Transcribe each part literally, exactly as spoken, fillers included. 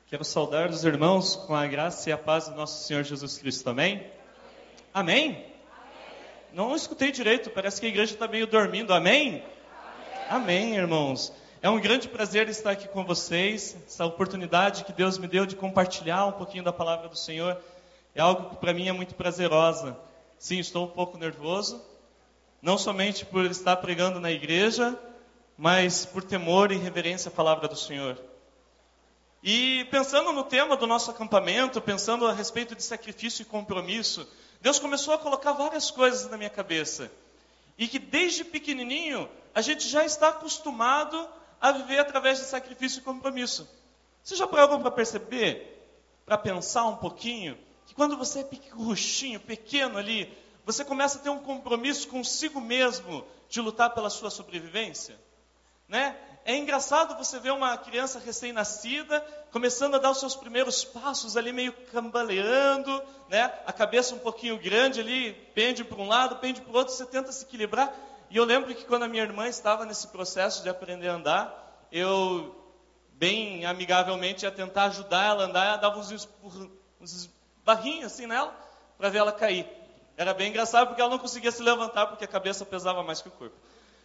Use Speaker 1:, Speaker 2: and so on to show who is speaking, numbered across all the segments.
Speaker 1: Quero saudar os irmãos com a graça e a paz do nosso Senhor Jesus Cristo. Amém? Amém? Amém? Não escutei direito, parece que a igreja está meio dormindo. Amém? Amém? Amém, irmãos. É um grande prazer estar aqui com vocês. Essa oportunidade que Deus me deu de compartilhar um pouquinho da palavra do Senhor é algo que para mim é muito prazerosa. Sim, estou um pouco nervoso, não somente por estar pregando na igreja, mas por temor e reverência à palavra do Senhor. E pensando no tema do nosso acampamento, pensando a respeito de sacrifício e compromisso, Deus começou a colocar várias coisas na minha cabeça. E que desde pequenininho, a gente já está acostumado a viver através de sacrifício e compromisso. Você já parou para perceber, para pensar um pouquinho, que quando você é pequeno, pequeno ali, você começa a ter um compromisso consigo mesmo de lutar pela sua sobrevivência? Né? É engraçado você ver uma criança recém-nascida, começando a dar os seus primeiros passos ali, meio cambaleando, né? A cabeça um pouquinho grande ali, pende para um lado, pende para o outro, você tenta se equilibrar. E eu lembro que quando a minha irmã estava nesse processo de aprender a andar, eu, bem amigavelmente, ia tentar ajudar ela a andar, eu dava uns, espurr... uns barrinhos assim nela, para ver ela cair. Era bem engraçado, porque ela não conseguia se levantar, porque a cabeça pesava mais que o corpo.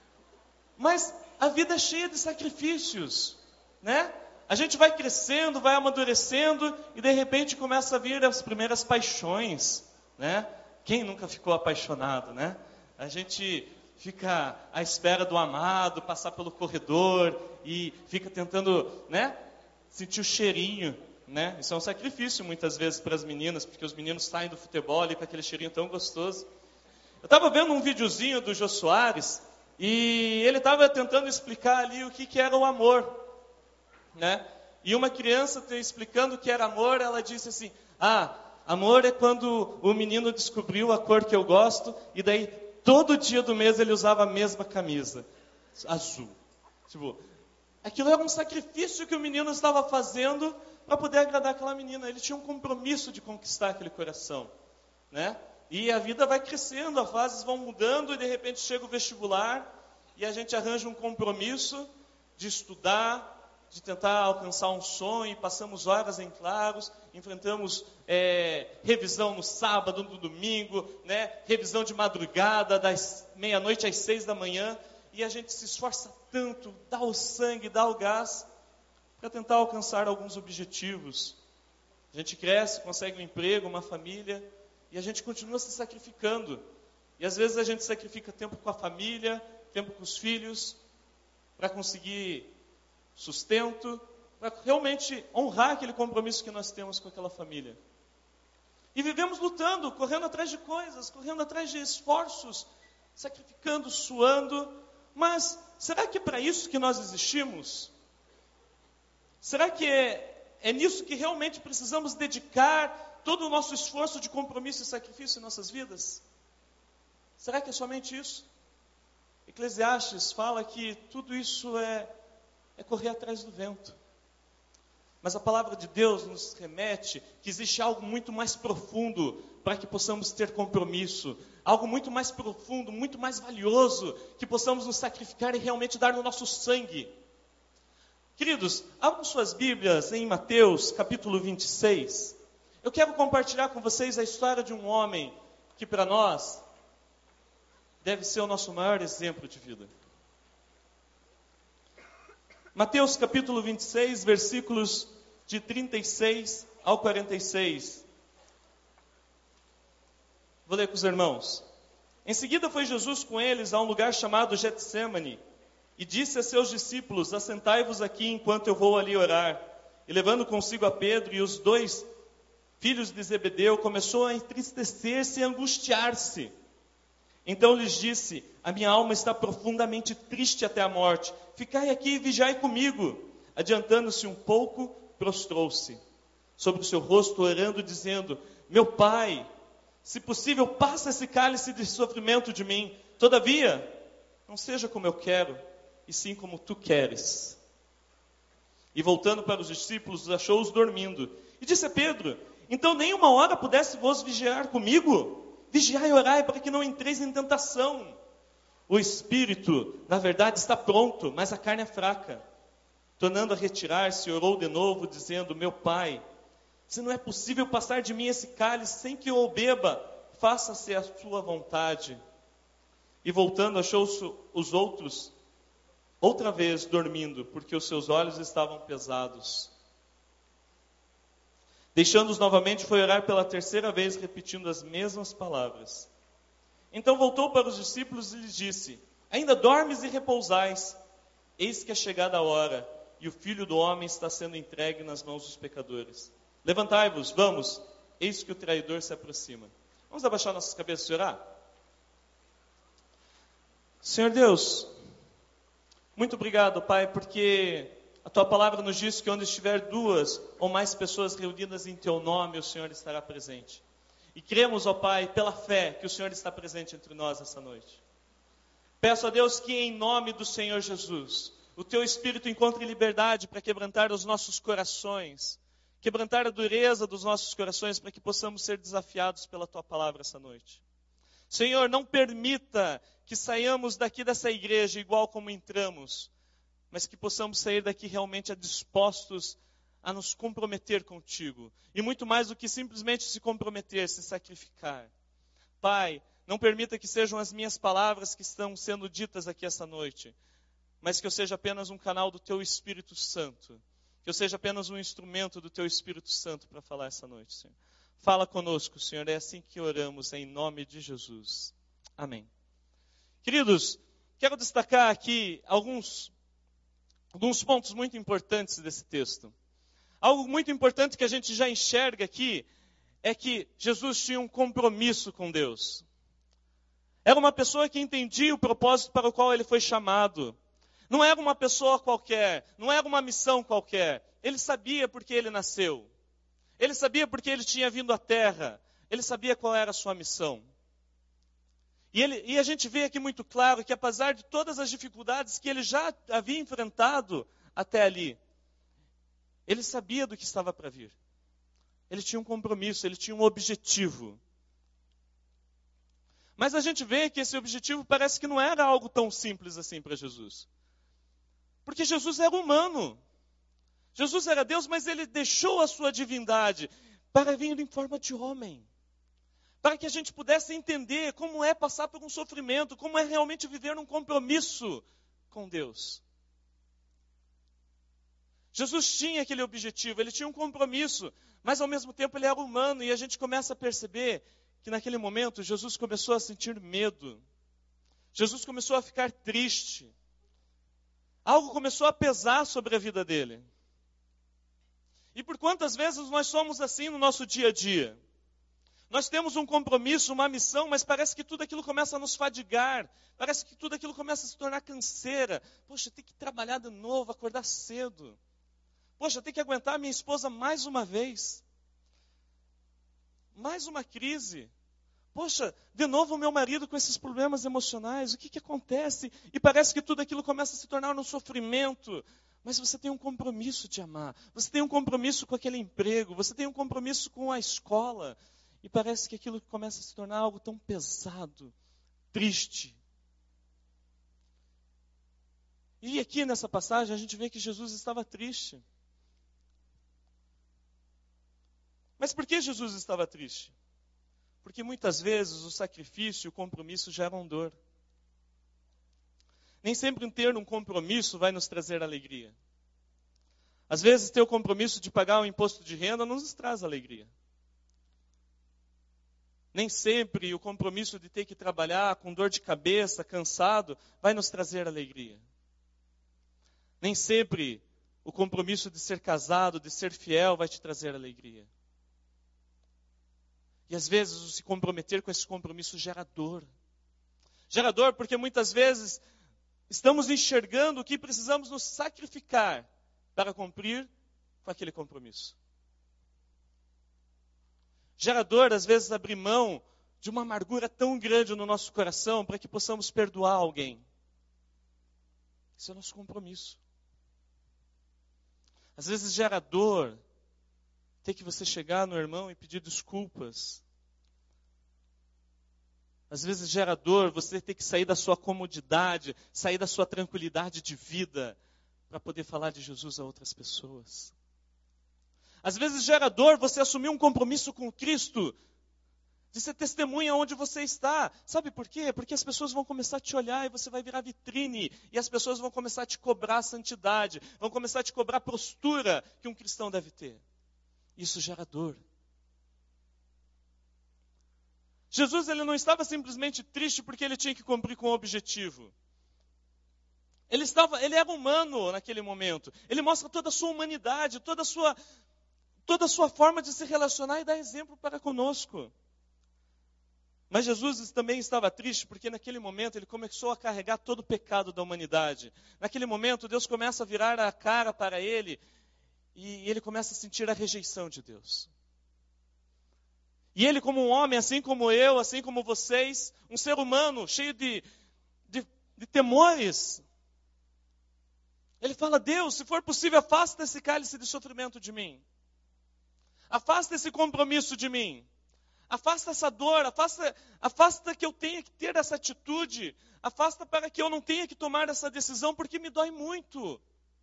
Speaker 1: Mas a vida é cheia de sacrifícios, né? A gente vai crescendo, vai amadurecendo e de repente começa a vir as primeiras paixões, né? Quem nunca ficou apaixonado, né? A gente fica à espera do amado, passar pelo corredor e fica tentando, né? Sentir o cheirinho, né? Isso é um sacrifício muitas vezes para as meninas, porque os meninos saem do futebol ali com aquele cheirinho tão gostoso. Eu estava vendo um videozinho do Jô Soares. E ele estava tentando explicar ali o que, que era o amor, né? E uma criança explicando o que era amor, ela disse assim: ah, amor é quando o menino descobriu a cor que eu gosto, e daí todo dia do mês ele usava a mesma camisa, azul. Tipo, aquilo era um sacrifício que o menino estava fazendo para poder agradar aquela menina. Ele tinha um compromisso de conquistar aquele coração, né? E a vida vai crescendo, as fases vão mudando e de repente chega o vestibular e a gente arranja um compromisso de estudar, de tentar alcançar um sonho, passamos horas em claros, enfrentamos é, revisão no sábado, no domingo, né? Revisão de madrugada, das meia-noite às seis da manhã, e a gente se esforça tanto, dá o sangue, dá o gás, para tentar alcançar alguns objetivos. A gente cresce, consegue um emprego, uma família, e a gente continua se sacrificando. E às vezes a gente sacrifica tempo com a família, tempo com os filhos, para conseguir sustento, para realmente honrar aquele compromisso que nós temos com aquela família. E vivemos lutando, correndo atrás de coisas, correndo atrás de esforços, sacrificando, suando. Mas será que é para isso que nós existimos? Será que é, é nisso que realmente precisamos dedicar todo o nosso esforço de compromisso e sacrifício em nossas vidas? Será que é somente isso? Eclesiastes fala que tudo isso é, é correr atrás do vento. Mas a palavra de Deus nos remete que existe algo muito mais profundo para que possamos ter compromisso. Algo muito mais profundo, muito mais valioso, que possamos nos sacrificar e realmente dar no nosso sangue. Queridos, abram suas Bíblias em Mateus capítulo vinte e seis. Eu quero compartilhar com vocês a história de um homem que para nós deve ser o nosso maior exemplo de vida. Mateus capítulo vinte e seis, versículos de trinta e seis ao quarenta e seis. Vou ler com os irmãos. Em seguida foi Jesus com eles a um lugar chamado Getsêmani e disse a seus discípulos: assentai-vos aqui enquanto eu vou ali orar. E levando consigo a Pedro e os dois filhos de Zebedeu, começou a entristecer-se e angustiar-se. Então lhes disse: a minha alma está profundamente triste até a morte. Ficai aqui e vigiai comigo. Adiantando-se um pouco, prostrou-se sobre o seu rosto, orando, dizendo: meu pai, se possível, passa esse cálice de sofrimento de mim. Todavia, não seja como eu quero, e sim como tu queres. E voltando para os discípulos, achou-os dormindo. E disse a Pedro: então nem uma hora pudesse vos vigiar comigo? Vigiai e orai para que não entreis em tentação. O espírito, na verdade, está pronto, mas a carne é fraca. Tornando a retirar-se, orou de novo, dizendo: meu pai, se não é possível passar de mim esse cálice sem que eu o beba, faça-se a sua vontade. E voltando, achou os outros outra vez dormindo, porque os seus olhos estavam pesados. Deixando-os novamente, foi orar pela terceira vez, repetindo as mesmas palavras. Então voltou para os discípulos e lhes disse: ainda dormes e repousais? Eis que é chegada a hora, e o Filho do Homem está sendo entregue nas mãos dos pecadores. Levantai-vos, vamos, eis que o traidor se aproxima. Vamos abaixar nossas cabeças e orar? Senhor Deus, muito obrigado, Pai, porque a Tua palavra nos diz que onde estiver duas ou mais pessoas reunidas em Teu nome, o Senhor estará presente. E cremos, ó Pai, pela fé, que o Senhor está presente entre nós essa noite. Peço a Deus que em nome do Senhor Jesus, o Teu Espírito encontre liberdade para quebrantar os nossos corações, quebrantar a dureza dos nossos corações para que possamos ser desafiados pela Tua palavra essa noite. Senhor, não permita que saiamos daqui dessa igreja igual como entramos, mas que possamos sair daqui realmente dispostos a nos comprometer contigo. E muito mais do que simplesmente se comprometer, se sacrificar. Pai, não permita que sejam as minhas palavras que estão sendo ditas aqui essa noite, mas que eu seja apenas um canal do Teu Espírito Santo. Que eu seja apenas um instrumento do Teu Espírito Santo para falar essa noite, Senhor. Fala conosco, Senhor, é assim que oramos, em nome de Jesus. Amém. Queridos, quero destacar aqui alguns, alguns pontos muito importantes desse texto. Algo muito importante que a gente já enxerga aqui é que Jesus tinha um compromisso com Deus. Era uma pessoa que entendia o propósito para o qual ele foi chamado. Não era uma pessoa qualquer, não era uma missão qualquer. Ele sabia por que ele nasceu. Ele sabia porque ele tinha vindo à terra. Ele sabia qual era a sua missão. E, ele, e a gente vê aqui muito claro que apesar de todas as dificuldades que ele já havia enfrentado até ali, ele sabia do que estava para vir. Ele tinha um compromisso, ele tinha um objetivo. Mas a gente vê que esse objetivo parece que não era algo tão simples assim para Jesus. Porque Jesus era humano. Jesus era Deus, mas ele deixou a sua divindade para vir em forma de homem. Para que a gente pudesse entender como é passar por um sofrimento, como é realmente viver um compromisso com Deus. Jesus tinha aquele objetivo, ele tinha um compromisso, mas ao mesmo tempo ele era humano, e a gente começa a perceber que naquele momento Jesus começou a sentir medo. Jesus começou a ficar triste. Algo começou a pesar sobre a vida dele. E por quantas vezes nós somos assim no nosso dia a dia? Nós temos um compromisso, uma missão, mas parece que tudo aquilo começa a nos fadigar. Parece que tudo aquilo começa a se tornar canseira. Poxa, tem que trabalhar de novo, acordar cedo. Poxa, tem que aguentar minha esposa mais uma vez. Mais uma crise. Poxa, de novo o meu marido com esses problemas emocionais. O que, que acontece? E parece que tudo aquilo começa a se tornar um sofrimento. Mas você tem um compromisso de amar. Você tem um compromisso com aquele emprego. Você tem um compromisso com a escola. E parece que aquilo começa a se tornar algo tão pesado, triste. E aqui nessa passagem a gente vê que Jesus estava triste. Mas por que Jesus estava triste? Porque muitas vezes o sacrifício e o compromisso geram dor. Nem sempre ter um compromisso vai nos trazer alegria. Às vezes ter o compromisso de pagar um imposto de renda não nos traz alegria. Nem sempre o compromisso de ter que trabalhar com dor de cabeça, cansado, vai nos trazer alegria. Nem sempre o compromisso de ser casado, de ser fiel, vai te trazer alegria. E às vezes o se comprometer com esse compromisso gera dor. Gera dor porque muitas vezes estamos enxergando que precisamos nos sacrificar para cumprir com aquele compromisso. Gera dor, às vezes, abrir mão de uma amargura tão grande no nosso coração para que possamos perdoar alguém. Esse é o nosso compromisso. Às vezes gera dor ter que você chegar no irmão e pedir desculpas. Às vezes gera dor você ter que sair da sua comodidade, sair da sua tranquilidade de vida para poder falar de Jesus a outras pessoas. Às vezes gera dor você assumir um compromisso com Cristo, de ser testemunha onde você está. Sabe por quê? Porque as pessoas vão começar a te olhar e você vai virar vitrine. E as pessoas vão começar a te cobrar santidade, vão começar a te cobrar a postura que um cristão deve ter. Isso gera dor. Jesus ele não estava simplesmente triste porque ele tinha que cumprir com o objetivo. Ele, estava, ele era humano naquele momento. Ele mostra toda a sua humanidade, toda a sua, toda a sua forma de se relacionar e dar exemplo para conosco. Mas Jesus também estava triste porque naquele momento ele começou a carregar todo o pecado da humanidade. Naquele momento Deus começa a virar a cara para ele e ele começa a sentir a rejeição de Deus. E ele como um homem, assim como eu, assim como vocês, um ser humano cheio de, de, de temores, ele fala: Deus, se for possível, afasta esse cálice de sofrimento de mim. Afasta esse compromisso de mim. Afasta essa dor, afasta, afasta que eu tenha que ter essa atitude, afasta para que eu não tenha que tomar essa decisão, porque me dói muito.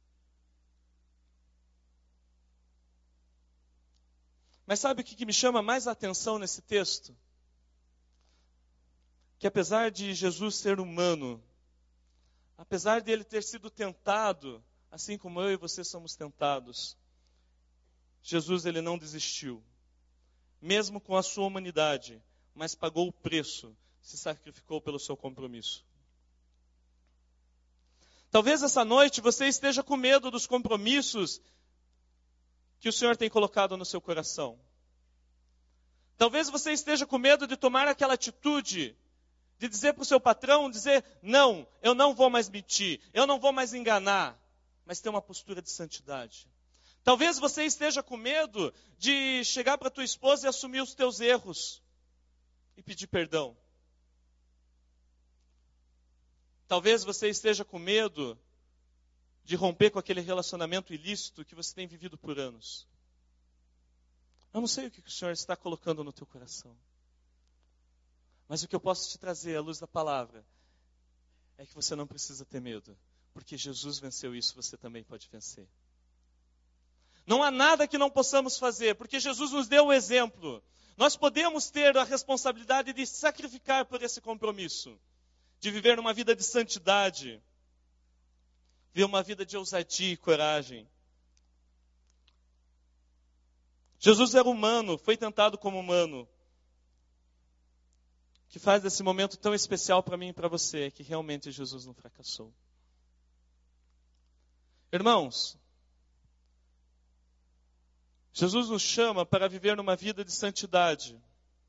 Speaker 1: Mas sabe o que me chama mais a atenção nesse texto? Que apesar de Jesus ser humano, apesar de ele ter sido tentado, assim como eu e você somos tentados, Jesus ele não desistiu. Mesmo com a sua humanidade, mas pagou o preço, se sacrificou pelo seu compromisso. Talvez essa noite você esteja com medo dos compromissos que o Senhor tem colocado no seu coração. Talvez você esteja com medo de tomar aquela atitude, de dizer para o seu patrão, dizer: não, eu não vou mais mentir, eu não vou mais enganar, mas ter uma postura de santidade. Talvez você esteja com medo de chegar para a tua esposa e assumir os teus erros e pedir perdão. Talvez você esteja com medo de romper com aquele relacionamento ilícito que você tem vivido por anos. Eu não sei o que o Senhor está colocando no teu coração. Mas o que eu posso te trazer à luz da palavra é que você não precisa ter medo, porque Jesus venceu isso, você também pode vencer. Não há nada que não possamos fazer, porque Jesus nos deu o exemplo. Nós podemos ter a responsabilidade de sacrificar por esse compromisso, de viver uma vida de santidade, viver uma vida de ousadia e coragem. Jesus era humano, foi tentado como humano. O que faz desse momento tão especial para mim e para você é que realmente Jesus não fracassou. Irmãos, Jesus nos chama para viver numa vida de santidade.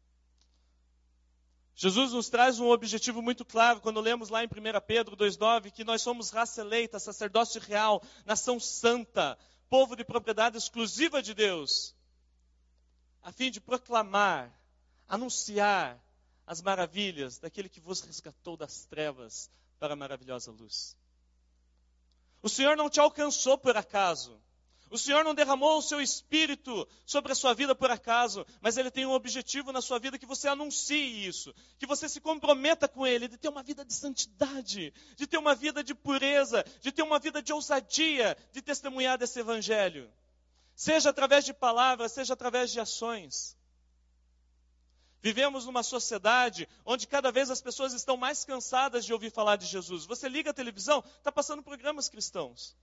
Speaker 1: Jesus nos traz um objetivo muito claro quando lemos lá em primeira Pedro dois nove, que nós somos raça eleita, sacerdócio real, nação santa, povo de propriedade exclusiva de Deus, a fim de proclamar, anunciar as maravilhas daquele que vos resgatou das trevas para a maravilhosa luz. O Senhor não te alcançou por acaso. O Senhor não derramou o seu Espírito sobre a sua vida por acaso, mas Ele tem um objetivo na sua vida, que você anuncie isso, que você se comprometa com Ele, de ter uma vida de santidade, de ter uma vida de pureza, de ter uma vida de ousadia, de testemunhar desse Evangelho. Seja através de palavras, seja através de ações. Vivemos numa sociedade onde cada vez as pessoas estão mais cansadas de ouvir falar de Jesus. Você liga a televisão, está passando programas cristãos.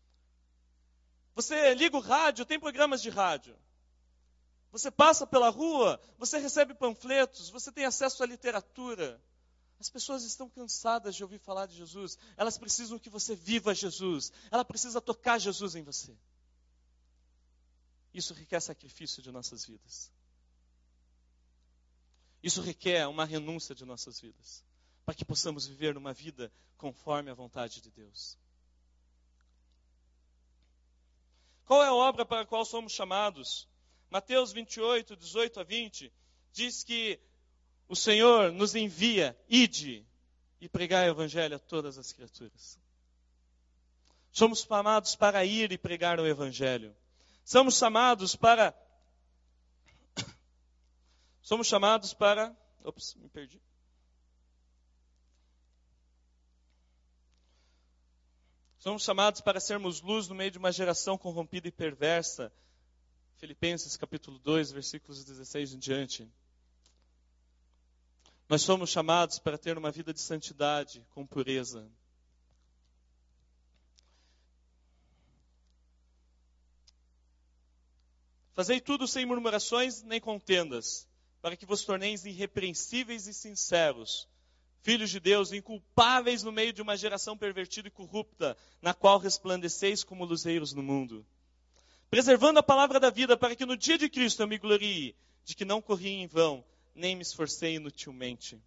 Speaker 1: Você liga o rádio, tem programas de rádio. Você passa pela rua, você recebe panfletos, você tem acesso à literatura. As pessoas estão cansadas de ouvir falar de Jesus. Elas precisam que você viva Jesus. Ela precisa tocar Jesus em você. Isso requer sacrifício de nossas vidas. Isso requer uma renúncia de nossas vidas, para que possamos viver numa vida conforme a vontade de Deus. Qual é a obra para a qual somos chamados? Mateus vinte e oito, dezoito a vinte, diz que o Senhor nos envia, ide, e pregar o Evangelho a todas as criaturas. Somos chamados para ir e pregar o Evangelho. Somos chamados para... Somos chamados para... Ops, me perdi. Somos chamados para sermos luz no meio de uma geração corrompida e perversa. Filipenses capítulo dois, versículos dezesseis em diante. Nós somos chamados para ter uma vida de santidade, com pureza. Fazei tudo sem murmurações nem contendas, para que vos torneis irrepreensíveis e sinceros, filhos de Deus, inculpáveis no meio de uma geração pervertida e corrupta, na qual resplandeceis como luzeiros no mundo. Preservando a palavra da vida, para que no dia de Cristo eu me glorie, de que não corri em vão, nem me esforcei inutilmente.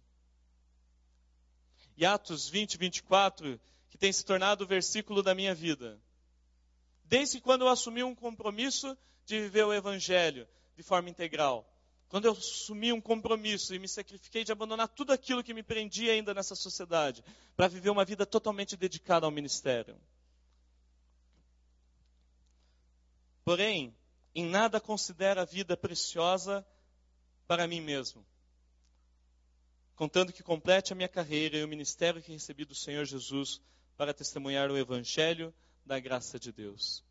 Speaker 1: E Atos vinte, vinte e quatro, que tem se tornado o versículo da minha vida. Desde quando eu assumi um compromisso de viver o Evangelho de forma integral. Quando eu assumi um compromisso e me sacrifiquei de abandonar tudo aquilo que me prendia ainda nessa sociedade, para viver uma vida totalmente dedicada ao ministério. Porém, em nada considero a vida preciosa para mim mesmo, contando que complete a minha carreira e o ministério que recebi do Senhor Jesus para testemunhar o Evangelho da graça de Deus.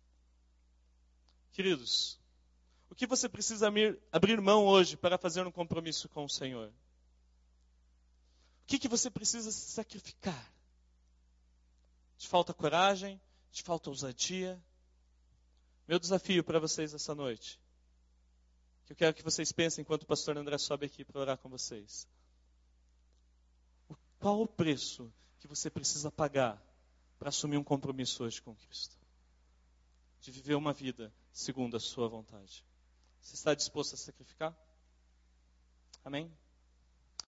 Speaker 1: Queridos, o que você precisa abrir mão hoje para fazer um compromisso com o Senhor? O que, que você precisa se sacrificar? Te falta coragem? Te falta ousadia? Meu desafio para vocês essa noite, que eu quero que vocês pensem enquanto o pastor André sobe aqui para orar com vocês. Qual o preço que você precisa pagar para assumir um compromisso hoje com Cristo? De viver uma vida segundo a sua vontade. Você está disposto a sacrificar? Amém?